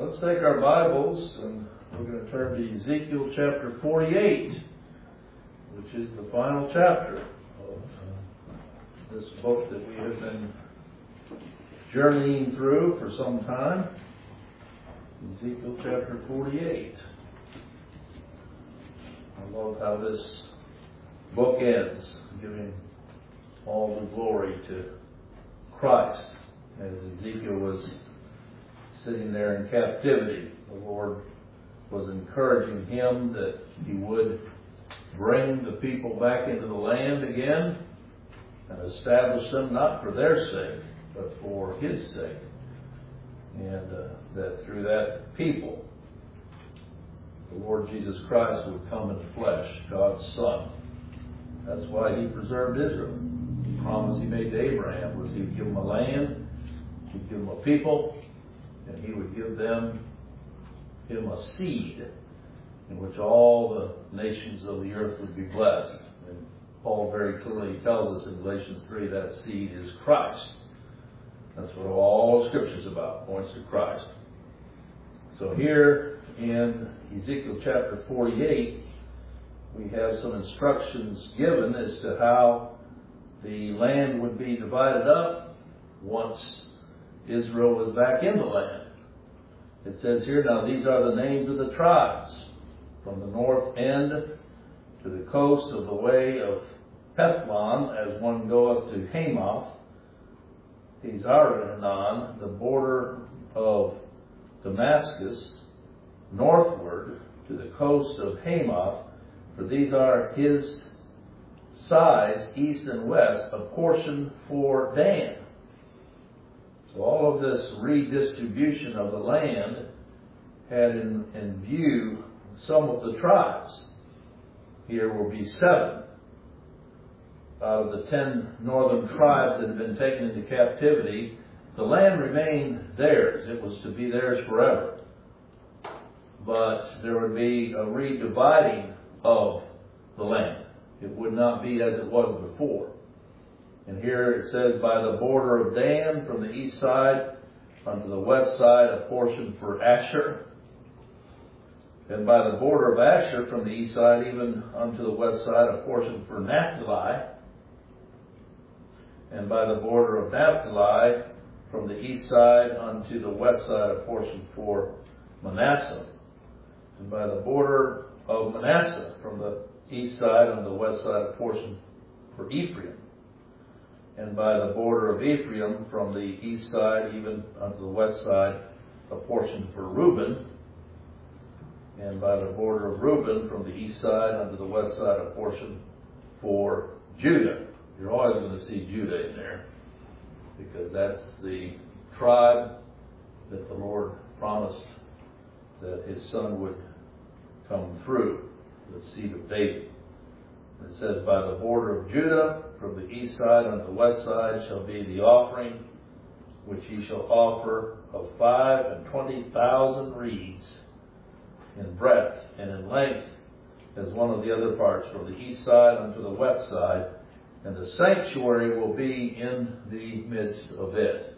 Let's take our Bibles and we're going to turn to Ezekiel chapter 48, which is the final chapter of this book that we have been journeying through for some time. Ezekiel chapter 48. I love how this book ends, giving all the glory to Christ. As Ezekiel was sitting there in captivity, the Lord was encouraging him that he would bring the people back into the land again and establish them not for their sake, but for His sake. And that through that people, the Lord Jesus Christ would come in the flesh, God's Son. That's why He preserved Israel. The promise He made to Abraham was He would give him a land, He'd give him a people, and He would give him a seed in which all the nations of the earth would be blessed. And Paul very clearly tells us in Galatians 3 that seed is Christ. That's what all Scripture is about, points to Christ. So here in Ezekiel chapter 48, we have some instructions given as to how the land would be divided up once Israel was back in the land. It says here, now these are the names of the tribes, from the north end to the coast of the way of Hethlon, as one goeth to Hamath, Hazaranan, the border of Damascus, northward to the coast of Hamath, for these are his sides, east and west, a portion for Dan. So all of this redistribution of the land had in view some of the tribes. Here will be 7 out of the 10 northern tribes that had been taken into captivity. The land remained theirs. It was to be theirs forever. But there would be a redividing of the land. It would not be as it was before. And here it says, by the border of Dan from the east side unto the west side, a portion for Asher. And by the border of Asher from the east side even unto the west side, a portion for Naphtali. And by the border of Naphtali from the east side unto the west side, a portion for Manasseh. And by the border of Manasseh from the east side unto the west side, a portion for Ephraim. And by the border of Ephraim from the east side even unto the west side, a portion for Reuben. And by the border of Reuben from the east side unto the west side, a portion for Judah. You're always going to see Judah in there, because that's the tribe that the Lord promised that His Son would come through, the seed of David. It says, by the border of Judah, from the east side unto the west side, shall be the offering which ye shall offer of 25,000 reeds in breadth and in length, as one of the other parts, from the east side unto the west side, and the sanctuary will be in the midst of it.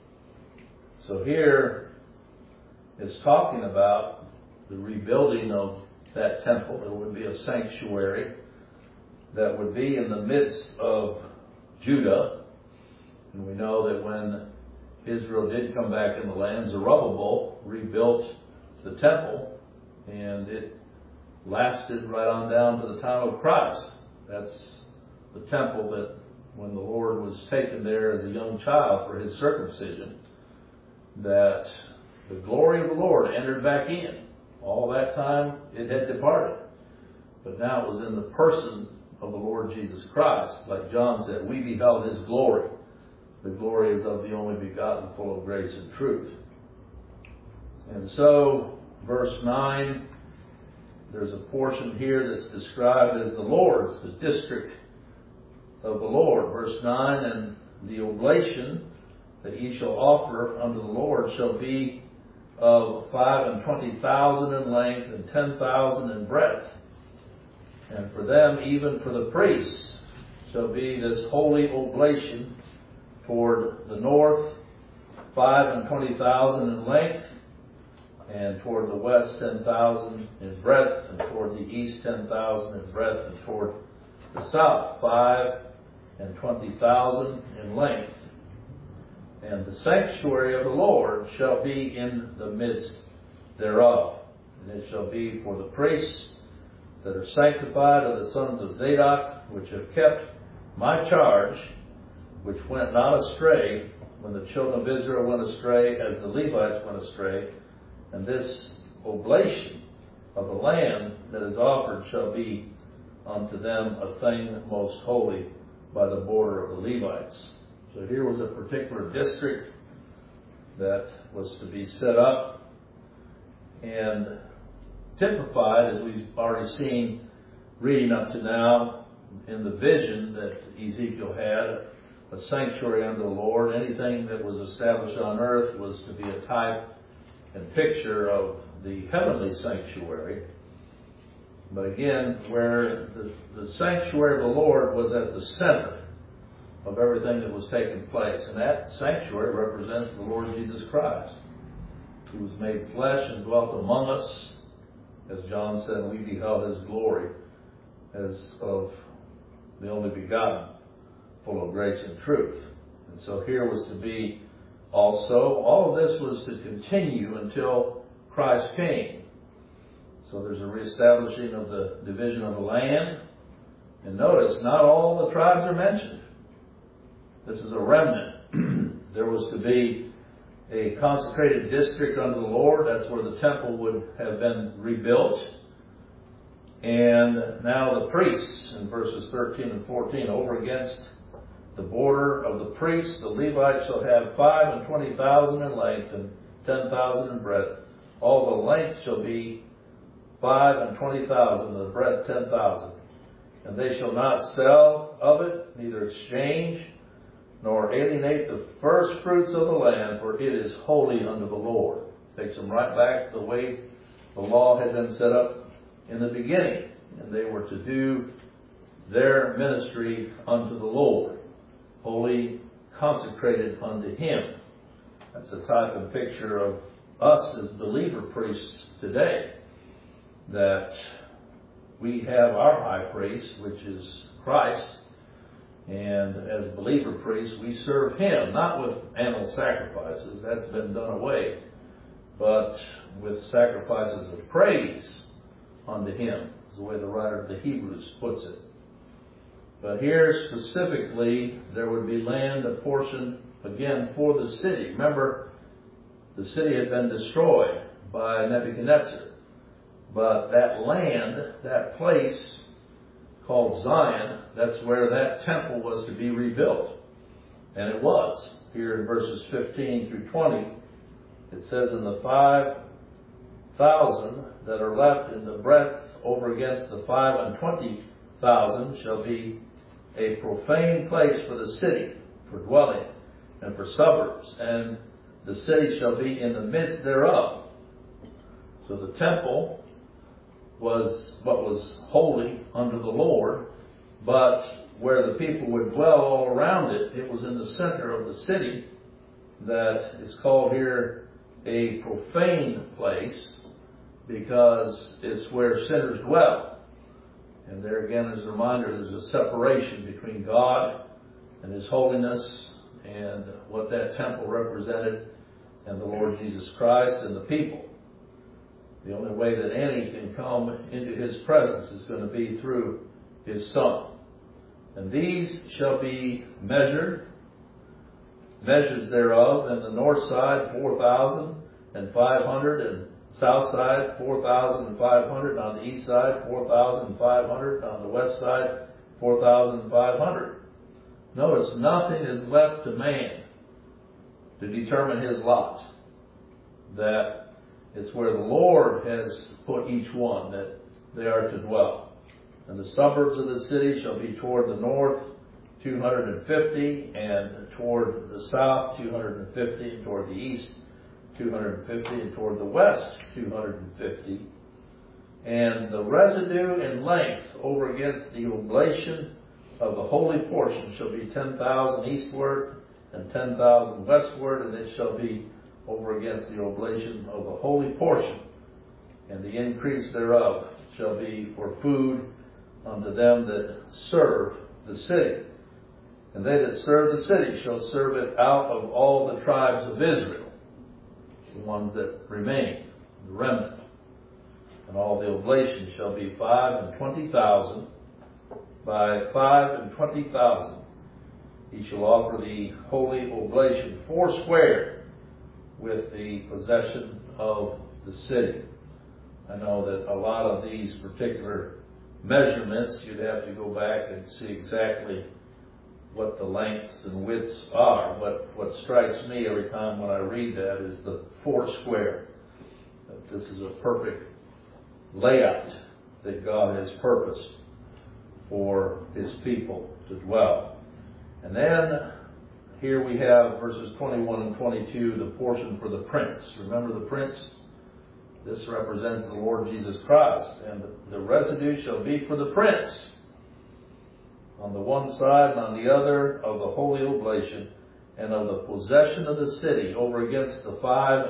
So here is talking about the rebuilding of that temple. There would be a sanctuary that would be in the midst of Judah. And we know that when Israel did come back in the land, Zerubbabel rebuilt the temple, and it lasted right on down to the time of Christ. That's the temple that when the Lord was taken there as a young child for His circumcision, that the glory of the Lord entered back in. All that time it had departed. But now it was in the person of the Lord Jesus Christ. Like John said, we beheld His glory. The glory is of the only begotten, full of grace and truth. And so, verse 9, there's a portion here that's described as the Lord's, the district of the Lord. Verse 9, and the oblation that ye shall offer unto the Lord shall be of 25,000 in length and 10,000 in breadth. And for them, even for the priests, shall be this holy oblation toward the north, 25,000 in length, and toward the west 10,000 in breadth, and toward the east 10,000 in breadth, and toward the south 25,000 in length. And the sanctuary of the Lord shall be in the midst thereof. And it shall be for the priests that are sanctified of the sons of Zadok, which have kept my charge, which went not astray when the children of Israel went astray, as the Levites went astray. And this oblation of the land that is offered shall be unto them a thing most holy by the border of the Levites. So here was a particular district that was to be set up and typified, as we've already seen reading up to now, in the vision that Ezekiel had, a sanctuary unto the Lord. Anything that was established on earth was to be a type and picture of the heavenly sanctuary. But again, where the sanctuary of the Lord was at the center of everything that was taking place. And that sanctuary represents the Lord Jesus Christ, who was made flesh and dwelt among us. As John said, we beheld his glory as of the only begotten, full of grace and truth. And so here was to be also, all of this was to continue until Christ came. So there's a reestablishing of the division of the land. And notice, not all the tribes are mentioned. This is a remnant. There was to be a consecrated district unto the Lord. That's where the temple would have been rebuilt. And now the priests, in verses 13 and 14, over against the border of the priests, the Levites shall have 25,000 in length and 10,000 in breadth. All the length shall be 25,000, the breadth 10,000. And they shall not sell of it, neither exchange, nor alienate the first fruits of the land, for it is holy unto the Lord. Takes them right back to the way the law had been set up in the beginning. And they were to do their ministry unto the Lord, wholly consecrated unto Him. That's a type and picture of us as believer priests today, that we have our high priest, which is Christ, and as believer priests, we serve Him, not with animal sacrifices, that's been done away, but with sacrifices of praise unto Him, is the way the writer of the Hebrews puts it. But here specifically, there would be land apportioned again for the city. Remember, the city had been destroyed by Nebuchadnezzar. But that land, that place called Zion, that's where that temple was to be rebuilt. And it was. Here in verses 15 through 20, it says, "And the 5,000 that are left in the breadth over against the 25,000 shall be a profane place for the city, for dwelling, and for suburbs, and the city shall be in the midst thereof." So the temple was what was holy unto the Lord, but where the people would dwell all around it, it was in the center of the city that is called here a profane place, because it's where sinners dwell. And there again, as a reminder, there's a separation between God and His holiness and what that temple represented, and the Lord Jesus Christ and the people. The only way that any can come into His presence is going to be through His Son. And these shall be measures thereof, and the north side 4,500, and south side 4,500, on the east side 4,500, on the west side 4,500. Notice, nothing is left to man to determine his lot. That it's where the Lord has put each one that they are to dwell. And the suburbs of the city shall be toward the north 250, and toward the south 250, and toward the east 250, and toward the west 250. And the residue in length over against the oblation of the holy portion shall be 10,000 eastward and 10,000 westward, and it shall be over against the oblation of the holy portion, and the increase thereof shall be for food unto them that serve the city. And they that serve the city shall serve it out of all the tribes of Israel, the ones that remain, the remnant. And all the oblation shall be 25,000 by 25,000. He shall offer the holy oblation foursquare with the possession of the city. I know that a lot of these particular measurements, you'd have to go back and see exactly what the lengths and widths are. But what strikes me every time when I read that is the foursquare. That this is a perfect layout that God has purposed for His people to dwell. And then here we have verses 21 and 22, the portion for the prince. Remember the prince? This represents the Lord Jesus Christ. And the residue shall be for the prince on the one side and on the other of the holy oblation, and of the possession of the city over against the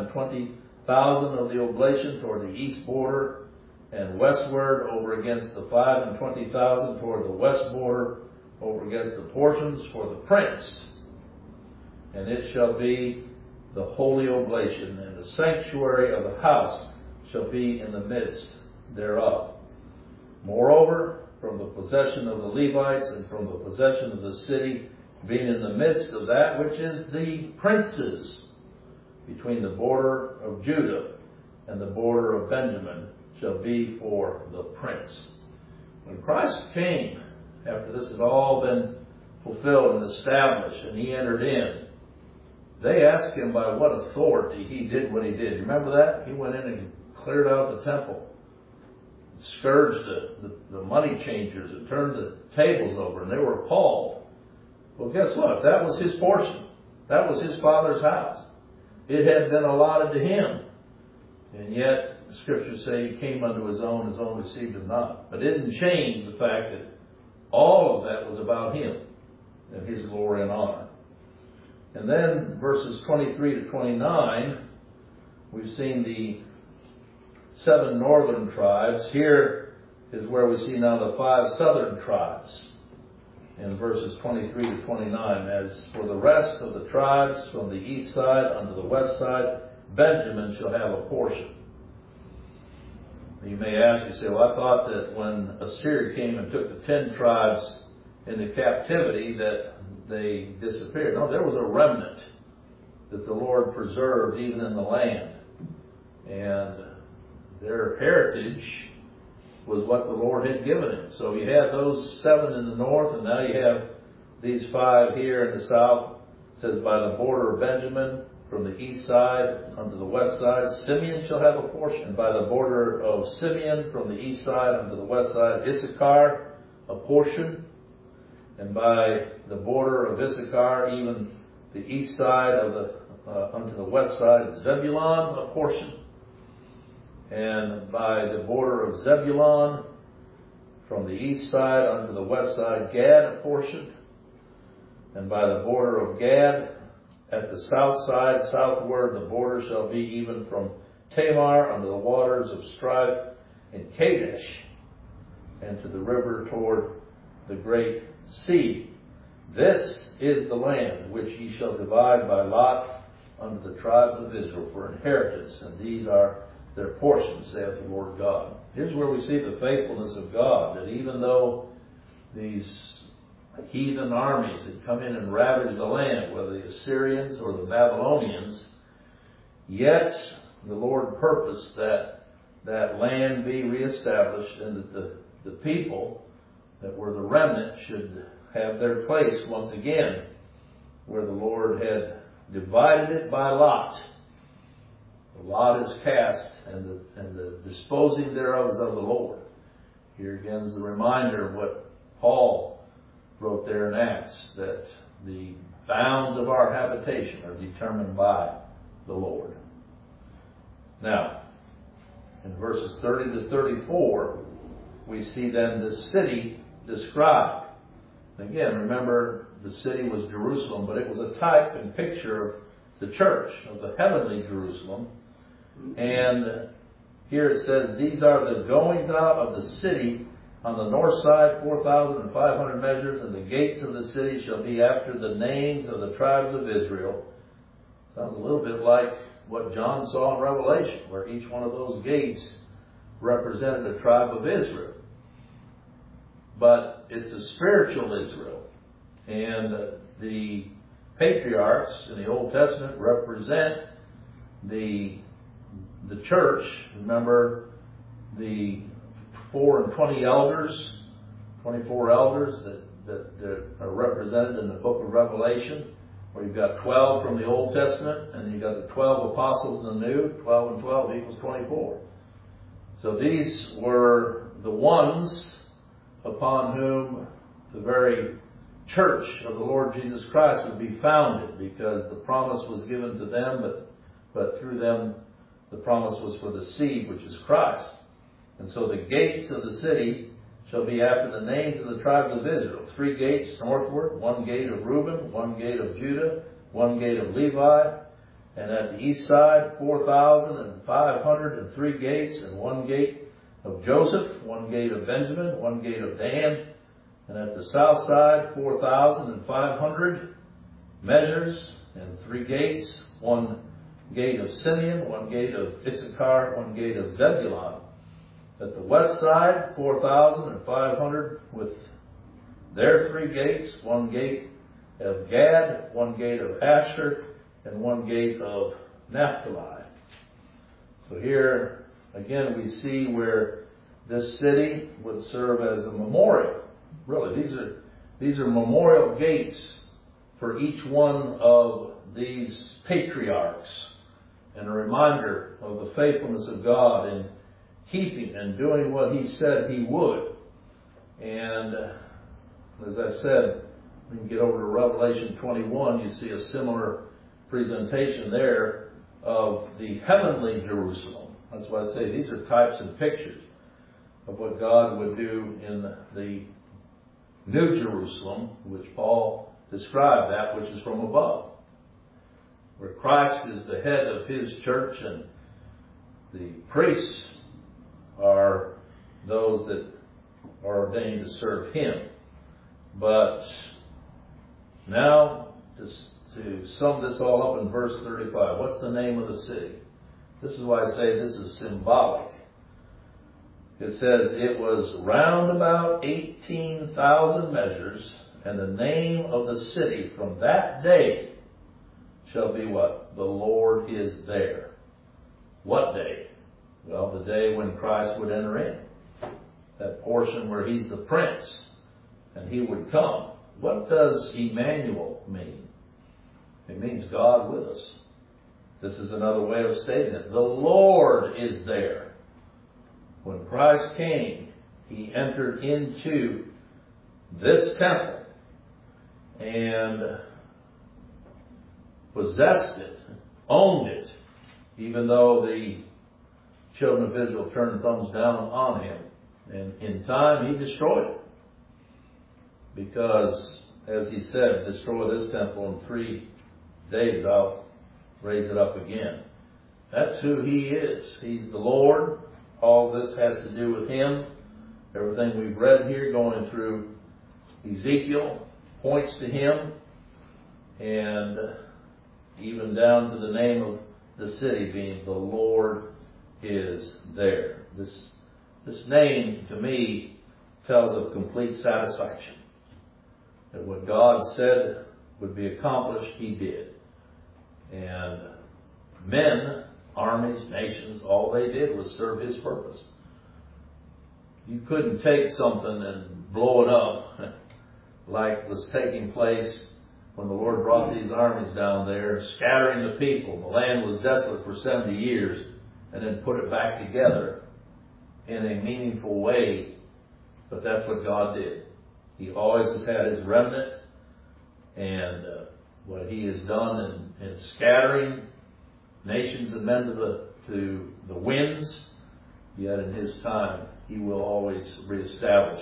25,000 of the oblation toward the east border, and westward over against the 25,000 toward the west border, over against the portions for the prince. And it shall be the holy oblation, and the sanctuary of the house shall be in the midst thereof. Moreover, from the possession of the Levites and from the possession of the city, being in the midst of that which is the princes, between the border of Judah and the border of Benjamin, shall be for the prince. When Christ came, after this had all been fulfilled and established, and He entered in, they asked Him by what authority He did what He did. Remember that? He went in and cleared out the temple, scourged the money changers, and turned the tables over, and they were appalled. Well, guess what? That was His portion. That was His Father's house. It had been allotted to Him. And yet, the Scriptures say He came unto His own received Him not. But it didn't change the fact that all of that was about Him and His glory and honor. And then, verses 23 to 29, we've seen the 7 northern tribes. Here is where we see now the 5 southern tribes in verses 23 to 29. As for the rest of the tribes from the east side unto the west side, Benjamin shall have a portion. You may ask, you say, well, I thought that when Assyria came and took the 10 tribes into captivity that they disappeared. No, there was a remnant that the Lord preserved even in the land. And their heritage was what the Lord had given Him. So you had those 7 in the north, and now you have these 5 here in the south. It says, by the border of Benjamin, from the east side unto the west side, Simeon shall have a portion. And by the border of Simeon, from the east side unto the west side, Issachar a portion. And by the border of Issachar, even the east side of unto the west side, Zebulun a portion. And by the border of Zebulun, from the east side unto the west side, Gad a portion. And by the border of Gad, at the south side, southward, the border shall be even from Tamar unto the waters of strife in Kadesh, and to the river toward the great sea. This is the land which ye shall divide by lot unto the tribes of Israel for inheritance, and these are their portions, saith the Lord God. Here's where we see the faithfulness of God, that even though these heathen armies had come in and ravaged the land, whether the Assyrians or the Babylonians, yet the Lord purposed that that land be reestablished, and that the people that were the remnant should have their place once again where the Lord had divided it by lot. The lot is cast, and the disposing thereof is of the Lord. Here again is the reminder of what Paul wrote there in Acts, that the bounds of our habitation are determined by the Lord. Now, in verses 30 to 34, we see then the city described. Again, remember, the city was Jerusalem, but it was a type and picture of the church of the heavenly Jerusalem. And here it says, these are the goings out of the city on the north side, 4,500 measures, and the gates of the city shall be after the names of the tribes of Israel. Sounds a little bit like what John saw in Revelation, where each one of those gates represented a tribe of Israel. But it's a spiritual Israel. And the patriarchs in the Old Testament represent the church. Remember the 4 and 20 elders, 24 elders that are represented in the book of Revelation, where you've got 12 from the Old Testament, and you've got the 12 apostles in the New. 12 and 12 equals 24. So these were the ones upon whom the very church of the Lord Jesus Christ would be founded, because the promise was given to them, but through them the promise was for the seed, which is Christ. And so the gates of the city shall be after the names of the tribes of Israel. 3 gates northward, 1 gate of Reuben, 1 gate of Judah, 1 gate of Levi. And at the east side, 4,503 gates, and 1 gate of Joseph, 1 gate of Benjamin, 1 gate of Dan. And at the south side, 4,500 measures, and 3 gates, 1 gate of Simeon, 1 gate of Issachar, 1 gate of Zebulun. At the west side, 4,500 with their 3 gates, 1 gate of Gad, 1 gate of Asher, and 1 gate of Naphtali. So here, again, we see where this city would serve as a memorial. Really, these are memorial gates for each one of these patriarchs, and a reminder of the faithfulness of God in keeping and doing what He said He would. And as I said, when you get over to Revelation 21, you see a similar presentation there of the heavenly Jerusalem. That's why I say these are types and pictures of what God would do in the New Jerusalem, which Paul described, that which is from above, where Christ is the head of His church, and the priests are those that are ordained to serve Him. But now, just to sum this all up in verse 35, what's the name of the city? This is why I say this is symbolic. It says it was round about 18,000 measures, and the name of the city from that day shall be what? The Lord is there. What day? Well, the day when Christ would enter in. That portion where He's the Prince, and He would come. What does Emmanuel mean? It means God with us. This is another way of stating it. The Lord is there. When Christ came, He entered into this temple and possessed it, owned it, even though the children of Israel turned thumbs down on Him. And in time, He destroyed it. Because, as He said, destroy this temple in 3 days, I'll raise it up again. That's who He is. He's the Lord. All this has to do with Him. Everything we've read here going through Ezekiel points to Him. And even down to the name of the city being the Lord is there. This name, to me, tells of complete satisfaction. That what God said would be accomplished, He did. And men, armies, nations, all they did was serve His purpose. You couldn't take something and blow it up like was taking place when the Lord brought these armies down there, scattering the people. The land was desolate for 70 years, and then put it back together in a meaningful way. But that's what God did. He always has had His remnant, and what He has done in scattering nations and men to the winds, yet in His time He will always reestablish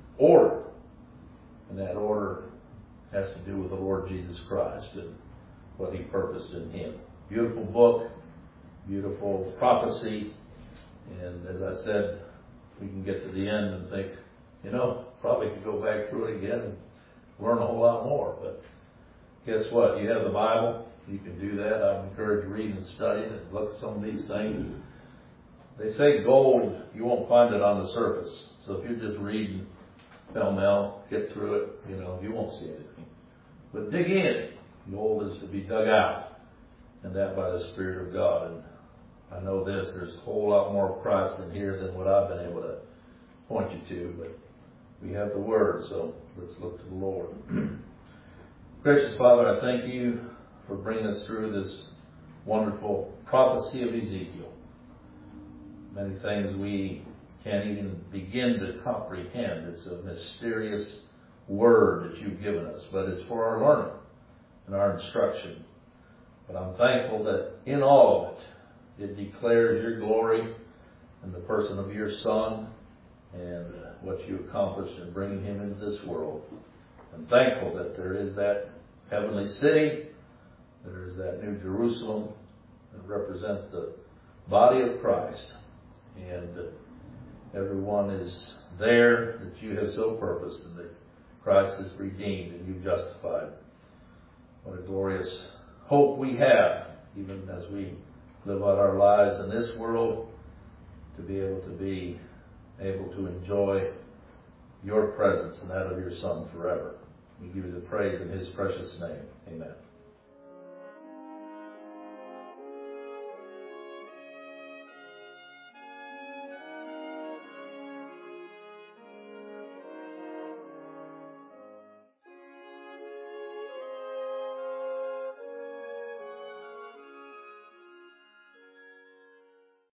order. And that order has to do with the Lord Jesus Christ. And what He purposed in him. Beautiful book, beautiful prophecy, and as I said, we can get to the end and think, probably could go back through it again and learn a whole lot more. But guess what? You have the Bible. You can do that. I encourage reading and studying and look at some of these things. They say gold, you won't find it on the surface. So if you're just reading pell-mell, get through it, you won't see anything. But dig in. Gold is to be dug out, and that by the Spirit of God. And I know this, there's a whole lot more of Christ in here than what I've been able to point you to, but we have the Word, so let's look to the Lord. Gracious Father, I thank you for bringing us through this wonderful prophecy of Ezekiel. Many things we can't even begin to comprehend. It's a mysterious word that you've given us, but it's for our learning and our instruction. But I'm thankful that in all of it, it declares your glory and the person of your Son and what you accomplished in bringing him into this world. I'm thankful that there is that heavenly city, there is that New Jerusalem that represents the body of Christ, and that everyone is there that you have so purposed, and that Christ is redeemed and you've justified. What a glorious hope we have, even as we live out our lives in this world, to be able to enjoy your presence and that of your Son forever. We give you the praise in his precious name. Amen.